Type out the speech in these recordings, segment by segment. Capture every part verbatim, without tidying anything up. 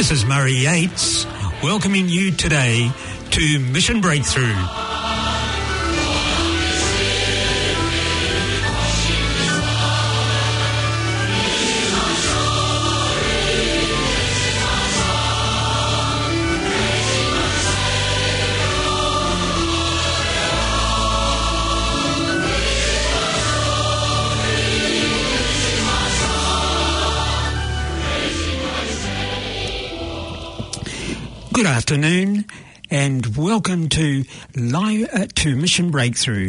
This is Murray Yates, welcoming you today to Mission Breakthrough. Good afternoon and welcome to live uh, to Mission Breakthrough.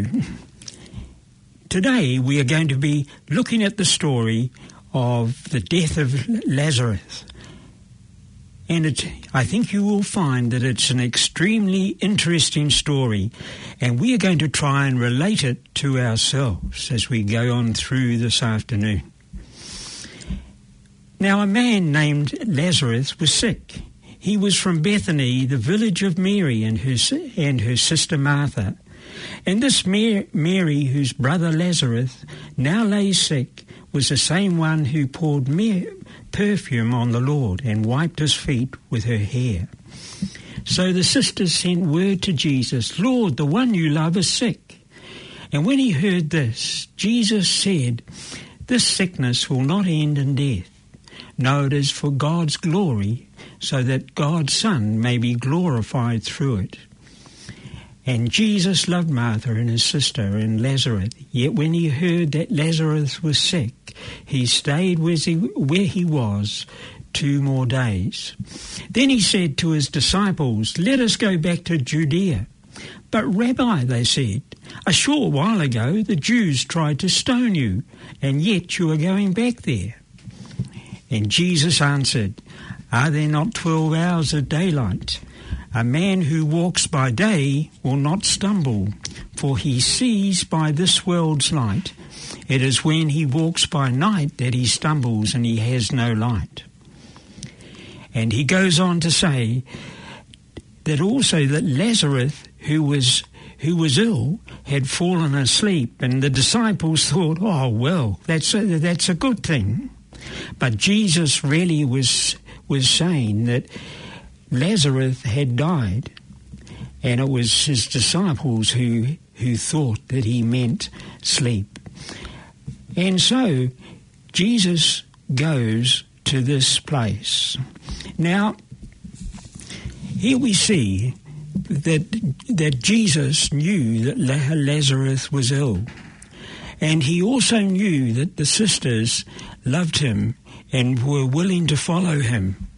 Today we are going to be looking at the story of the death of Lazarus. And it, I think you will find that it's an extremely interesting story, and we are going to try and relate it to ourselves as we go on through this afternoon. Now, a man named Lazarus was sick. He was from Bethany, the village of Mary and her, and her sister Martha. And this Mary, whose brother Lazarus now lay sick, was the same one who poured perfume on the Lord and wiped his feet with her hair. So the sisters sent word to Jesus, "Lord, the one you love is sick." And when he heard this, Jesus said, "This sickness will not end in death. No, it is for God's glory, so that God's Son may be glorified through it." And Jesus loved Martha and his sister and Lazarus. Yet when he heard that Lazarus was sick, he stayed where he, where he was two more days. Then he said to his disciples, "Let us go back to Judea." "But Rabbi," they said, "a short while ago the Jews tried to stone you, and yet you are going back there." And Jesus answered, "Are there not twelve hours of daylight? A man who walks by day will not stumble, for he sees by this world's light. It is when he walks by night that he stumbles and he has no light." And he goes on to say that also that Lazarus, who was who was ill, had fallen asleep, and the disciples thought, "Oh, well, that's a, that's a good thing." But Jesus really was was saying that Lazarus had died, and it was his disciples who who thought that he meant sleep. And so Jesus goes to this place. Now, here we see that that Jesus knew that Lazarus was ill. And he also knew that the sisters loved him and were willing to follow him.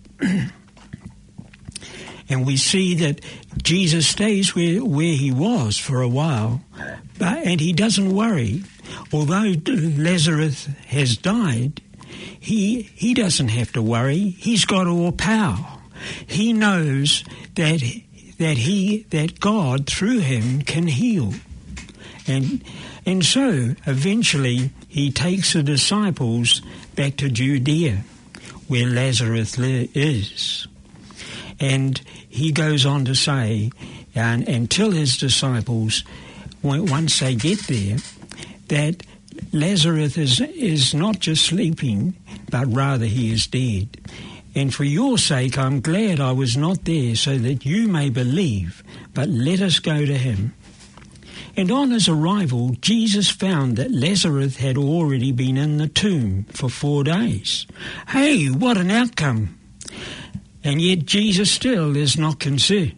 And we see that Jesus stays where, where he was for a while, but, and he doesn't worry. Although Lazarus has died, he, he doesn't have to worry. He's got all power. He knows that, that, he, that God, through him, can heal. And And so, eventually, he takes the disciples back to Judea, where Lazarus is. And he goes on to say, and, and tell his disciples, once they get there, that Lazarus is, is not just sleeping, but rather he is dead. And for your sake, I'm glad I was not there, so that you may believe, but let us go to him. And on his arrival, Jesus found that Lazarus had already been in the tomb for four days. Hey, what an outcome! And yet Jesus still is not concerned.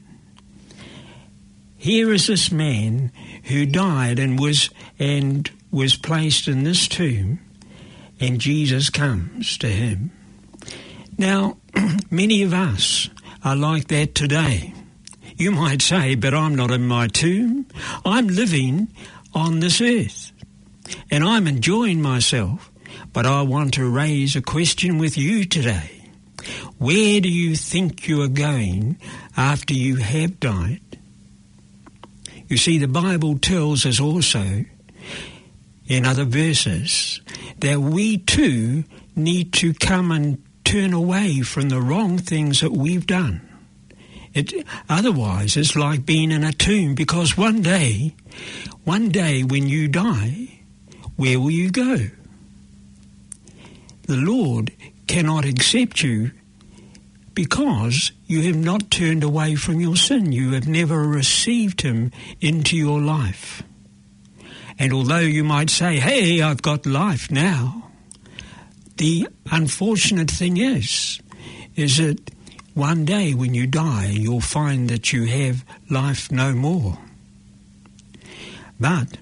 Here is this man who died and was and was placed in this tomb, and Jesus comes to him. Now, many of us are like that today. You might say, "But I'm not in my tomb. I'm living on this earth, and I'm enjoying myself." But I want to raise a question with you today. Where do you think you are going after you have died? You see, the Bible tells us also in other verses that we too need to come and turn away from the wrong things that we've done. It, otherwise, it's like being in a tomb, because one day, one day when you die, where will you go? The Lord cannot accept you because you have not turned away from your sin. You have never received him into your life. And although you might say, hey, I've got life now, the unfortunate thing is, is that one day when you die, you'll find that you have life no more. But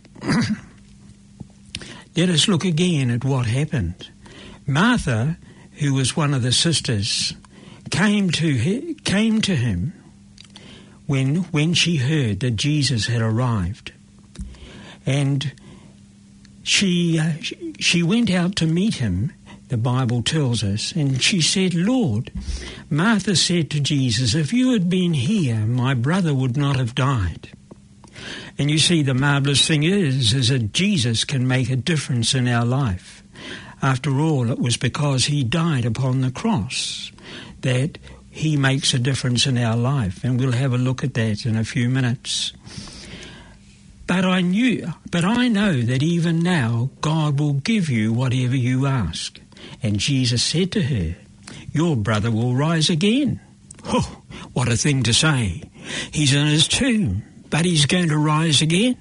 let us look again at what happened. Martha, who was one of the sisters, came to he, came to him when when she heard that Jesus had arrived, and she uh, she went out to meet him. The Bible tells us, and she said, "Lord," Martha said to Jesus, "if you had been here, my brother would not have died." And you see, the marvellous thing is, is that Jesus can make a difference in our life. After all, it was because he died upon the cross that he makes a difference in our life, and we'll have a look at that in a few minutes. But I knew, but I know that even now God will give you whatever you ask. And Jesus said to her, "Your brother will rise again." Oh, what a thing to say. He's in his tomb, but he's going to rise again.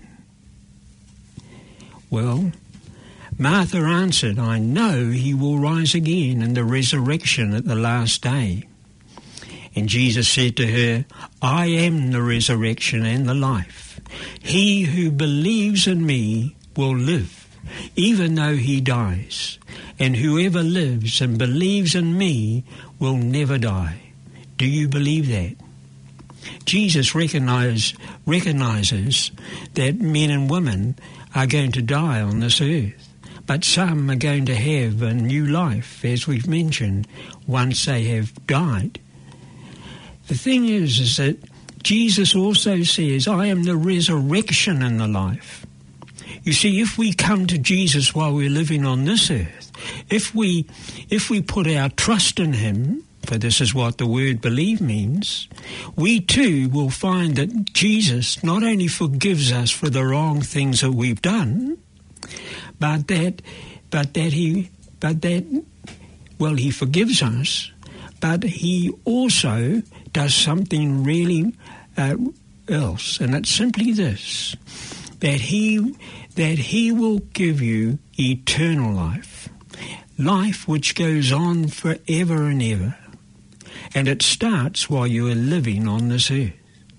Well, Martha answered, "I know he will rise again in the resurrection at the last day." And Jesus said to her, "I am the resurrection and the life. He who believes in me will live, even though he dies. And whoever lives and believes in me will never die." Do you believe that? Jesus recognize, recognizes that men and women are going to die on this earth, but some are going to have a new life, as we've mentioned, once they have died. The thing is, is that Jesus also says, "I am the resurrection and the life." You see, if we come to Jesus while we're living on this earth, if we if we put our trust in him, for this is what the word believe means, we too will find that Jesus not only forgives us for the wrong things that we've done, but that but that he but that well he forgives us, but he also does something really uh, else, and it's simply this: that he that he will give you eternal life, life which goes on forever and ever. And it starts while you are living on this earth.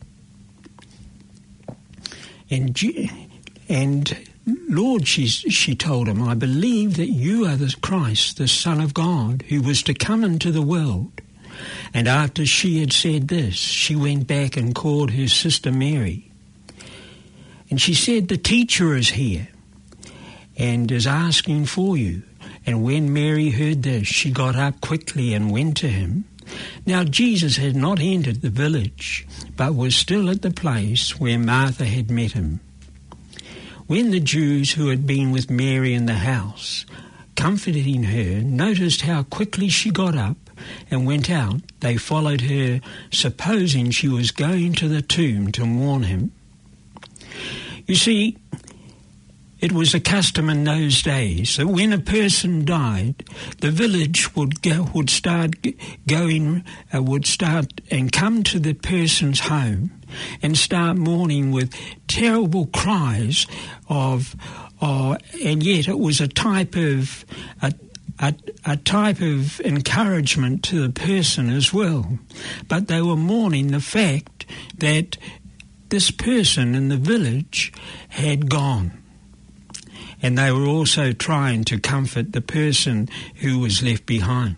And and Lord, she, she told him, "I believe that you are the Christ, the Son of God, who was to come into the world." And after she had said this, she went back and called her sister Mary. And she said, "The teacher is here and is asking for you." And when Mary heard this, she got up quickly and went to him. Now Jesus had not entered the village, but was still at the place where Martha had met him. When the Jews who had been with Mary in the house, comforting her, noticed how quickly she got up and went out, they followed her, supposing she was going to the tomb to mourn him. You see, it was a custom in those days that when a person died, the village would go, would start going, uh, would start and come to the person's home and start mourning with terrible cries of, uh, and yet it was a type of a, a, a type of encouragement to the person as well. But they were mourning the fact that this person in the village had gone. And they were also trying to comfort the person who was left behind.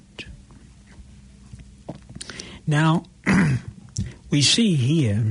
Now, we see here,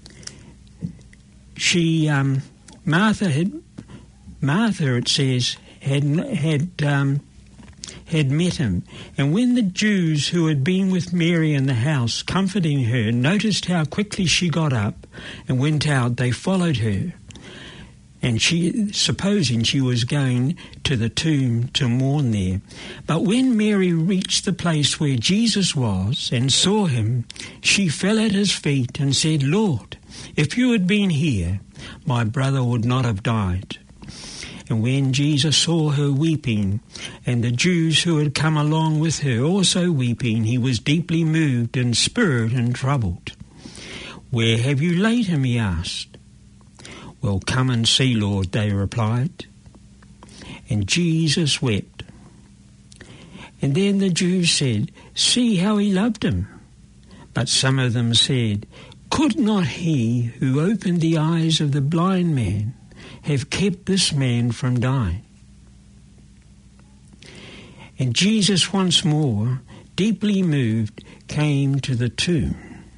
she, um, Martha had, Martha, it says, had had um, had met him. And when the Jews who had been with Mary in the house, comforting her, noticed how quickly she got up and went out, they followed her. And she, supposing she was going to the tomb to mourn there. But when Mary reached the place where Jesus was and saw him, she fell at his feet and said, "Lord, if you had been here, my brother would not have died." And when Jesus saw her weeping, and the Jews who had come along with her also weeping, he was deeply moved in spirit and troubled. "Where have you laid him?" he asked. "Well, come and see, Lord," they replied. And Jesus wept. And then the Jews said, "See how he loved him." But some of them said, "Could not he who opened the eyes of the blind man have kept this man from dying?" And Jesus once more, deeply moved, came to the tomb.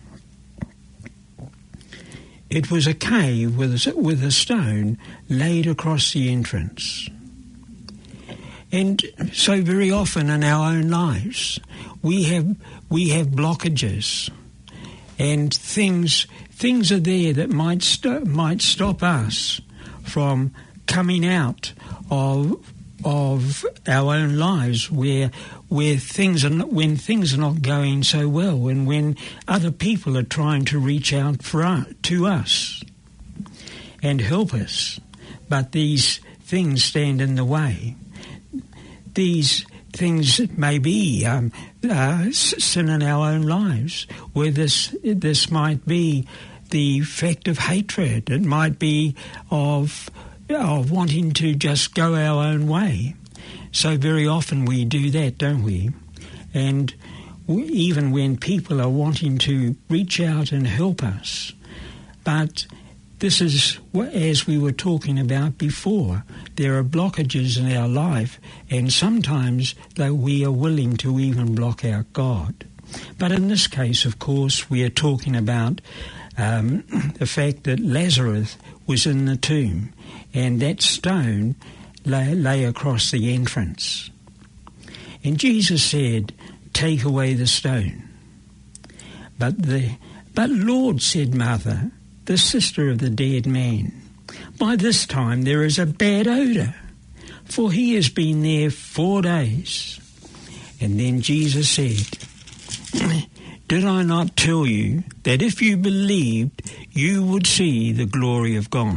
It was a cave with a, with a stone laid across the entrance. And so very often in our own lives, we have we have blockages, and things things are there that might st- might stop us from coming out of of our own lives, where where things are not, when things are not going so well, and when other people are trying to reach out for us, to us and help us, but these things stand in the way. These things may be um, uh, sin in our own lives, where this this might be the effect of hatred. It might be of of wanting to just go our own way. So very often we do that, don't we? And we, even when people are wanting to reach out and help us, but this is, as we were talking about before, there are blockages in our life, and sometimes that we are willing to even block out God. But in this case, of course, we are talking about um, the fact that Lazarus was in the tomb, and that stone lay, lay across the entrance. And Jesus said, "Take away the stone." But the but Lord, said Martha, the sister of the dead man, "by this time there is a bad odour, for he has been there four days." And then Jesus said, "Did I not tell you that if you believed, you would see the glory of God?"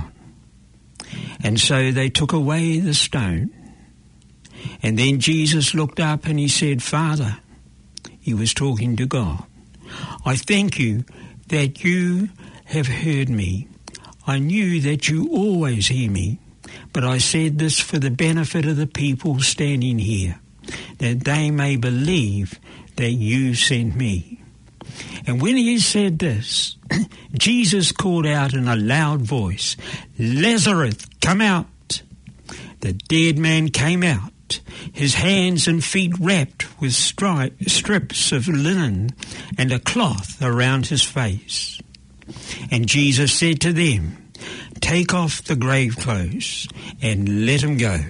And so they took away the stone. And then Jesus looked up and he said, "Father," he was talking to God, "I thank you that you have heard me. I knew that you always hear me, but I said this for the benefit of the people standing here, that they may believe that you sent me." And when he said this, Jesus called out in a loud voice, "Lazarus, come out." The dead man came out, his hands and feet wrapped with stri- strips of linen and a cloth around his face. And Jesus said to them, "Take off the grave clothes and let him go."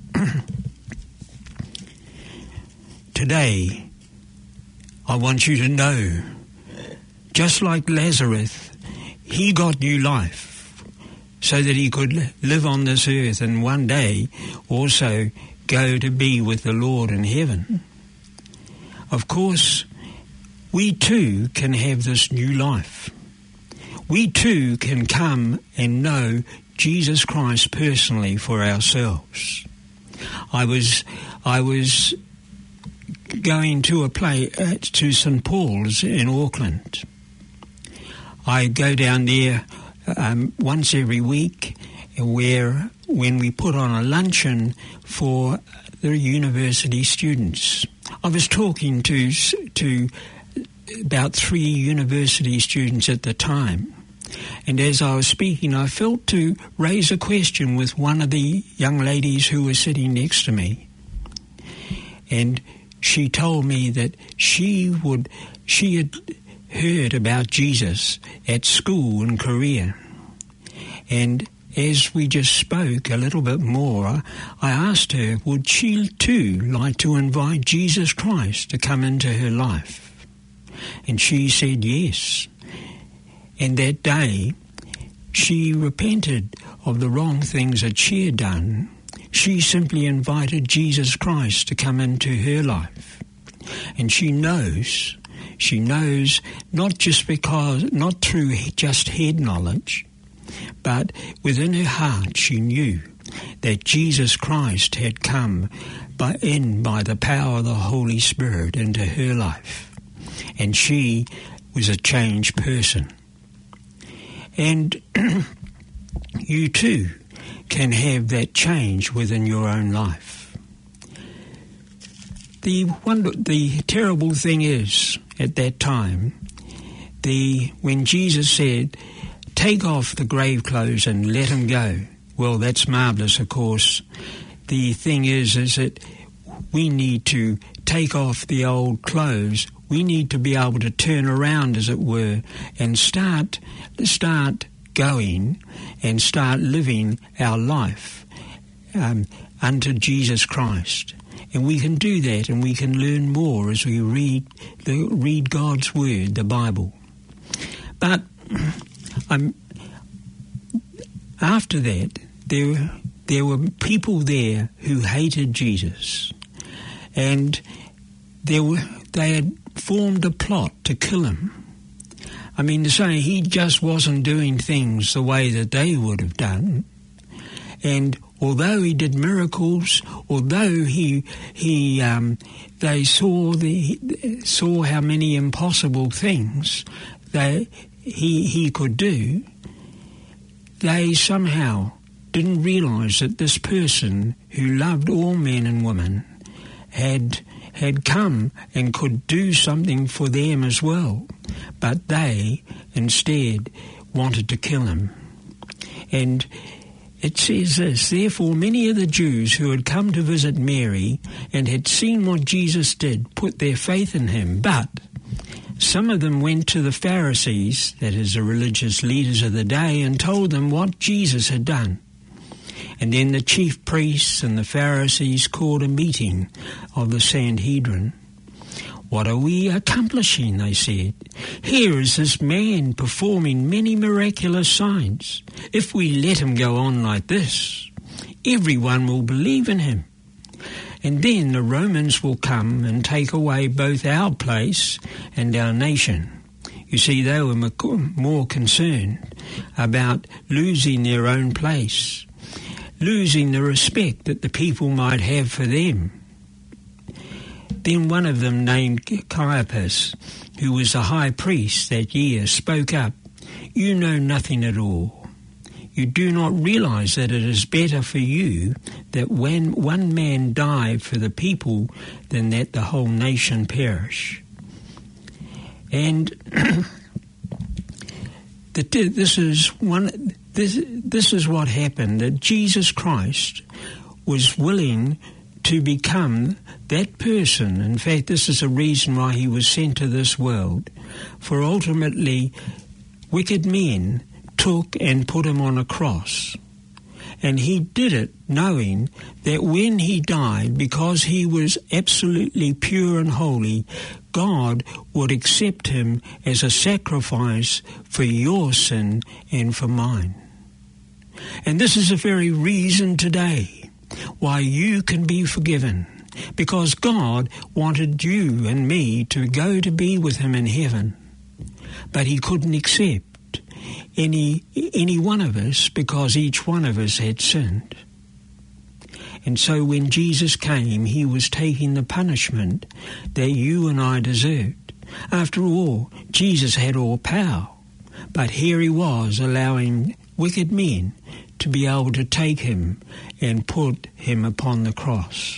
Today, I want you to know, just like Lazarus, he got new life so that he could live on this earth and one day also go to be with the Lord in heaven. Of course, we too can have this new life. We too can come and know Jesus Christ personally for ourselves. I was, I was going to a play uh, to Saint Paul's in Auckland. I go down there um, once every week, where when we put on a luncheon for the university students. I was talking to to about three university students at the time, and as I was speaking, I felt to raise a question with one of the young ladies who was sitting next to me, and she told me that she would she had heard about Jesus at school in Korea. And as we just spoke a little bit more, I asked her, would she too like to invite Jesus Christ to come into her life? And she said yes. And that day, she repented of the wrong things that she had done. She simply invited Jesus Christ to come into her life. And she knows, she knows not just because, not through just head knowledge, but within her heart she knew that Jesus Christ had come by, in by the power of the Holy Spirit into her life. And she was a changed person. And you too can have that change within your own life. The one, the terrible thing is, at that time, the when Jesus said, "Take off the grave clothes and let him go," well, that's marvellous, of course. The thing is, is that we need to take off the old clothes. We need to be able to turn around, as it were, and start start going and start living our life um, unto Jesus Christ. And we can do that, and we can learn more as we read the, read God's Word, the Bible. But um, after that, there there were people there who hated Jesus, and there were they had formed a plot to kill him. I mean, to say he just wasn't doing things the way that they would have done. And although he did miracles, although he he um, they saw the saw how many impossible things they he he could do, they somehow didn't realise that this person who loved all men and women had had come and could do something for them as well. But they instead wanted to kill him. And it says this, "Therefore many of the Jews who had come to visit Mary and had seen what Jesus did put their faith in him. But some of them went to the Pharisees," that is, the religious leaders of the day, "and told them what Jesus had done. And then the chief priests and the Pharisees called a meeting of the Sanhedrin. 'What are we accomplishing?' they said. 'Here is this man performing many miraculous signs. If we let him go on like this, everyone will believe in him. And then the Romans will come and take away both our place and our nation.' You see, they were more concerned about losing their own place, losing the respect that the people might have for them. Then one of them, named Caiaphas, who was the high priest that year, spoke up, 'You know nothing at all. You do not realize that it is better for you that when one man die for the people than that the whole nation perish.'" And that this is one. This this is what happened. That Jesus Christ was willing to become that person. In fact, this is a reason why he was sent to this world. For ultimately, wicked men took and put him on a cross. And he did it knowing that when he died, because he was absolutely pure and holy, God would accept him as a sacrifice for your sin and for mine. And this is the very reason today why you can be forgiven, because God wanted you and me to go to be with him in heaven, but he couldn't accept any any one of us because each one of us had sinned. And so when Jesus came, he was taking the punishment that you and I deserved. After all, Jesus had all power, but here he was allowing wicked men to be able to take him and put him upon the cross.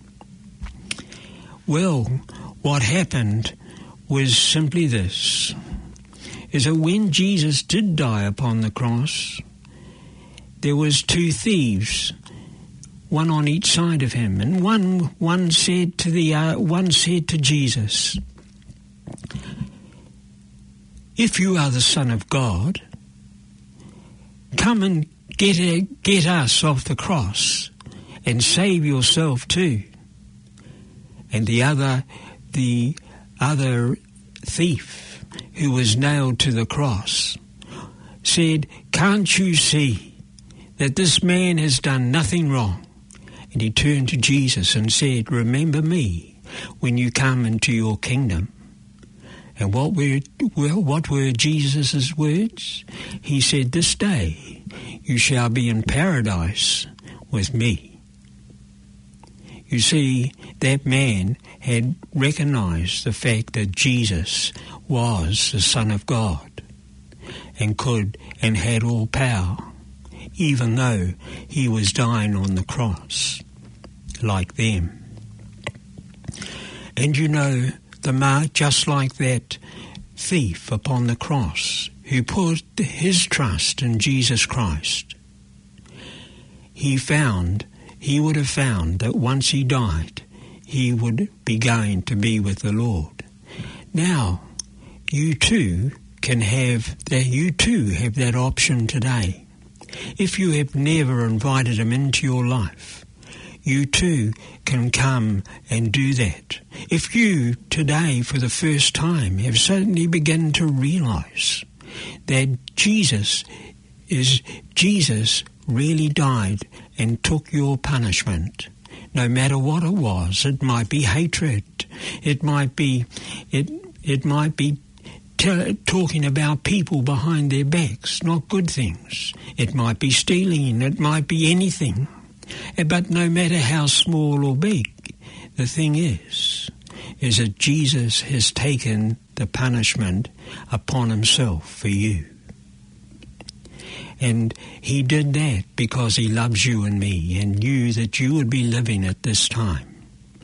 Well, what happened was simply this, is that when Jesus did die upon the cross, there was two thieves, one on each side of him, and one one said to the uh, one said to Jesus, "If you are the Son of God, come and get a, get us off the cross and save yourself too." And the other, the other thief who was nailed to the cross said, "Can't you see that this man has done nothing wrong?" And he turned to Jesus and said, "Remember me when you come into your kingdom." And what were, well, what were Jesus' words? He said, "This day you shall be in paradise with me. You see, that man had recognized the fact that Jesus was the Son of God and could and had all power, even though he was dying on the cross like them. And you know, the mark, just like that thief upon the cross who put his trust in Jesus Christ, he found, he would have found that once he died, he would be going to be with the Lord. Now, you too can have that, you too have that option today. If you have never invited him into your life, you too can come and do that. If you today for the first time have suddenly begun to realize that Jesus is Jesus really died and took your punishment, no matter what it was. It might be hatred, it might be it it might be tell, talking about people behind their backs, not good things. It might be stealing, it might be anything. But no matter how small or big, the thing is, is that Jesus has taken the punishment upon himself for you. And he did that because he loves you and me and knew that you would be living at this time.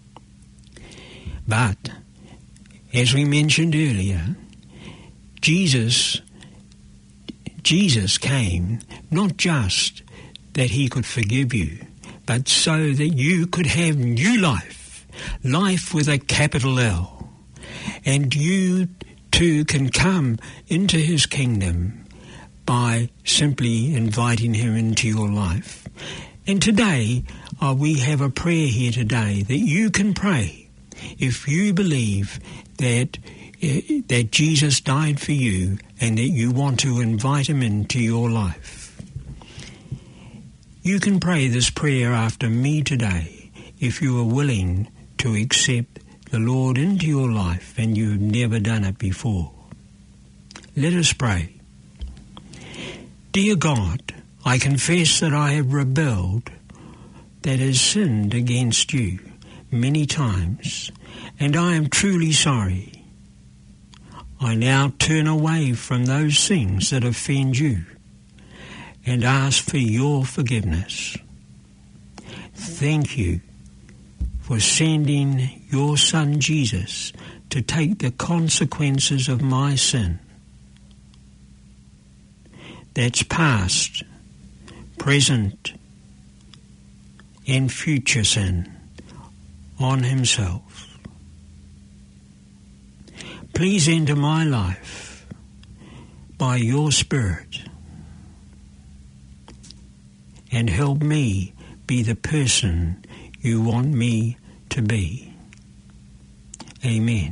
But, as we mentioned earlier, Jesus, Jesus came not just that he could forgive you, but so that you could have new life, life with a capital L. And you too can come into his kingdom by simply inviting him into your life. And today, uh, we have a prayer here today that you can pray if you believe that uh, that Jesus died for you and that you want to invite him into your life. You can pray this prayer after me today if you are willing to accept the Lord into your life and you've never done it before. Let us pray. Dear God, I confess that I have rebelled, that has sinned against you many times, and I am truly sorry. I now turn away from those things that offend you and ask for your forgiveness. Thank you for sending your Son Jesus to take the consequences of my sin. That's past, present, and future sin on himself. Please enter my life by your Spirit and help me be the person you want me to be. Amen.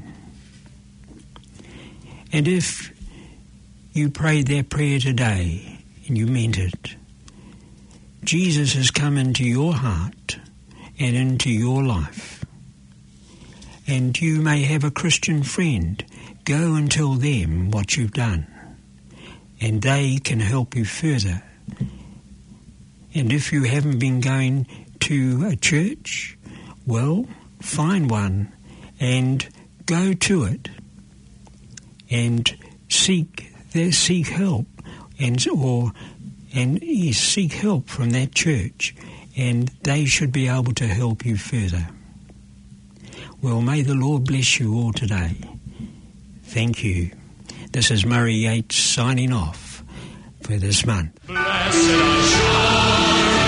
And if you prayed that prayer today and you meant it, Jesus has come into your heart and into your life. And you may have a Christian friend. Go and tell them what you've done, and they can help you further. And if you haven't been going to a church, well, find one and go to it and seek there, seek help and or and yes, seek help from that church, and they should be able to help you further. Well, may the Lord bless you all today. Thank you. This is Murray Yates signing off for this month. Blessed assurance.